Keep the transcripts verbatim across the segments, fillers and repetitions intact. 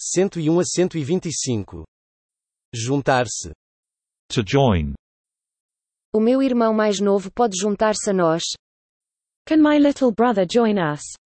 cento e um a cento e vinte e cinco. Juntar-se. To join. O meu irmão mais novo pode juntar-se a nós? Can my little brother join us?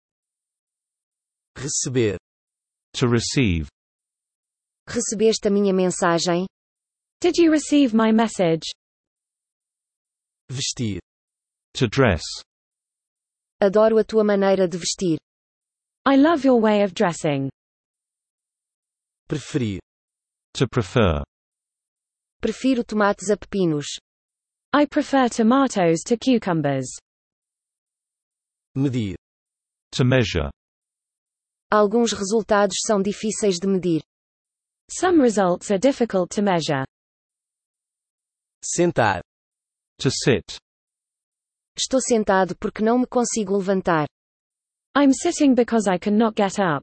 Receber. To receive. Recebeste a minha mensagem? Did you receive my message? Vestir. To dress. Adoro a tua maneira de vestir. I love your way of dressing. Preferir. To prefer. Prefiro tomates a pepinos. I prefer tomatoes to cucumbers. Medir. To measure. Alguns resultados são difíceis de medir. Some results are difficult to measure. Sentar. To sit. Estou sentado porque não me consigo levantar. I'm sitting because I cannot get up.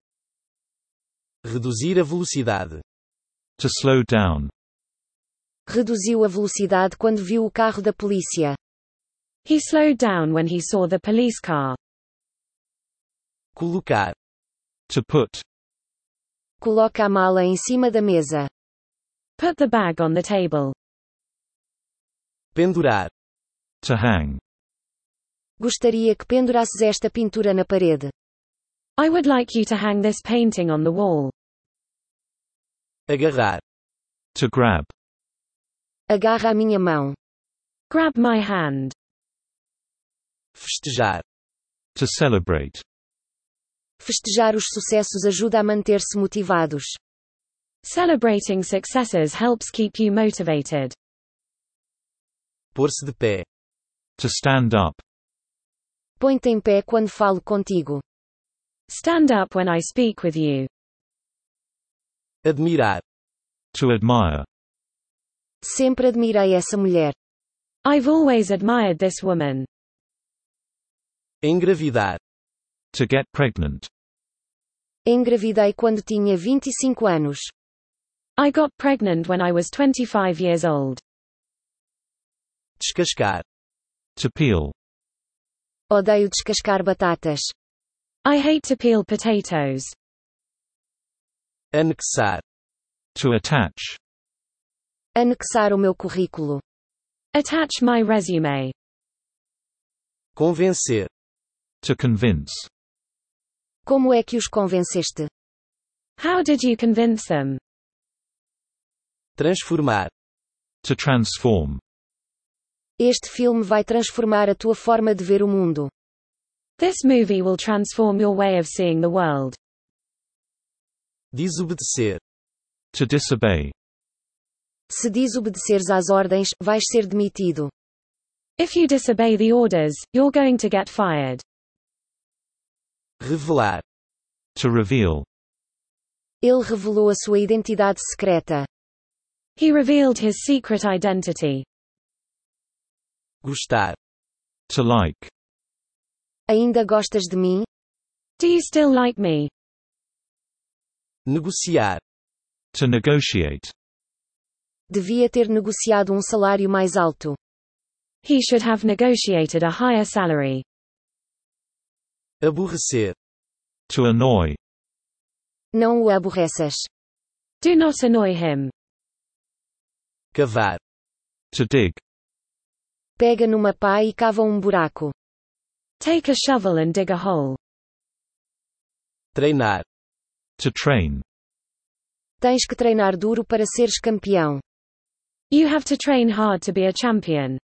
Reduzir a velocidade. To slow down. Reduziu a velocidade quando viu o carro da polícia. He slowed down when he saw the police car. Colocar. To put. Coloca a mala em cima da mesa. Put the bag on the table. Pendurar. To hang. Gostaria que pendurasses esta pintura na parede. I would like you to hang this painting on the wall. Agarrar. To grab. Agarra a minha mão. Grab my hand. Festejar. To celebrate. Festejar os sucessos ajuda a manter-se motivados. Celebrating successes helps keep you motivated. Pôr-se de pé. To stand up. Põe-te em pé quando falo contigo. Stand up when I speak with you. Admirar. To admire. Sempre admirei essa mulher. I've always admired this woman. Engravidar. To get pregnant. Engravidei quando tinha vinte e cinco anos. I got pregnant when I was twenty-five years old. Descascar. To peel. Odeio descascar batatas. I hate to peel potatoes. Anexar. To attach. Anexar o meu currículo. Attach my resume. Convencer. To convince. Como é que os convenceste? How did you convince them? Transformar. To transform. Este filme vai transformar a tua forma de ver o mundo. This movie will transform your way of seeing the world. Desobedecer. To disobey. Se desobedeceres às ordens, vais ser demitido. If you disobey the orders, you're going to get fired. Revelar. To reveal. Ele revelou a sua identidade secreta. He revealed his secret identity. Gostar. To like. Ainda gostas de mim? Do you still like me? Negociar. To negotiate. Devia ter negociado um salário mais alto. He should have negotiated a higher salary. Aborrecer. To annoy. Não o aborreças. Do not annoy him. Cavar. To dig. Pega numa pá e cava um buraco. Take a shovel and dig a hole. Treinar. To train. Tens que treinar duro para seres campeão. You have to train hard to be a champion.